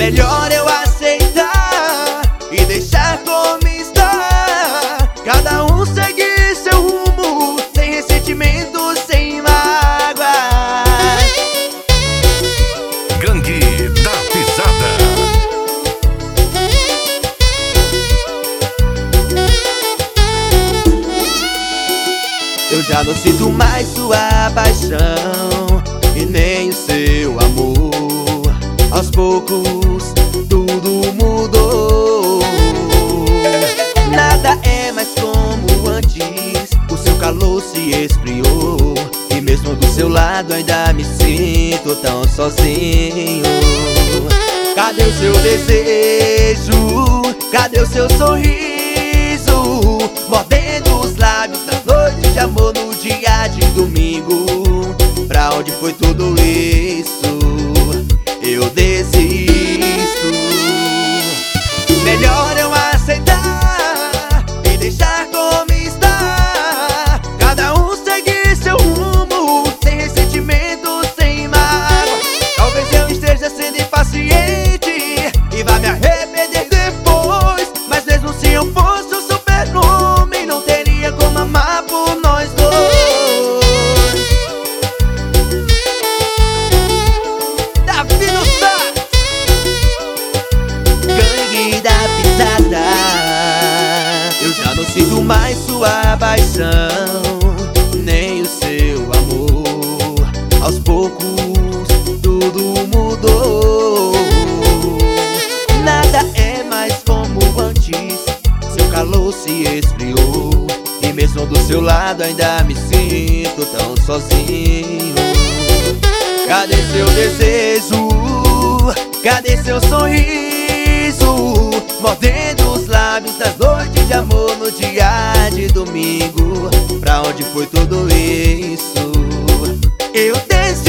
Melhor eu aceitar e deixar como está. Cada um seguir seu rumo, sem ressentimento, sem mágoa. Gangue da Pisada. Eu já não sinto mais sua paixão e nem o seu amor. Aos poucos tudo mudou. Nada é mais como antes. O seu calor se esfriou e mesmo do seu lado ainda me sinto tão sozinho. Cadê o seu desejo? Cadê o seu sorriso? Mordendo os lábios das noites de amor no dia de domingo. Pra onde foi tudo isso? Eu desisto. Melhor eu aceitar e deixar como está. Cada um seguir seu rumo, sem ressentimento, sem mágoa. Talvez eu esteja sendo impaciente e vá me arrepender depois. Mas mesmo se eu fosse um super-homem, não teria como amar por nós dois. Eu já não sinto mais sua paixão, nem o seu amor. Aos poucos tudo mudou. Nada é mais como antes. Seu calor se esfriou e mesmo do seu lado ainda me sinto tão sozinho. Cadê seu desejo? Cadê seu sorriso? Mordendo os lábios das noites de amor no dia de domingo. Pra onde foi tudo isso? Eu desisto.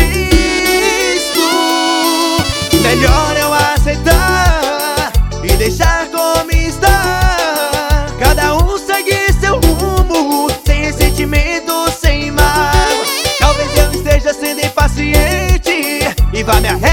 Melhor eu aceitar e deixar como está. Cada um seguir seu rumo, sem ressentimento, sem mágoa. Talvez eu esteja sendo impaciente e vá me arrepender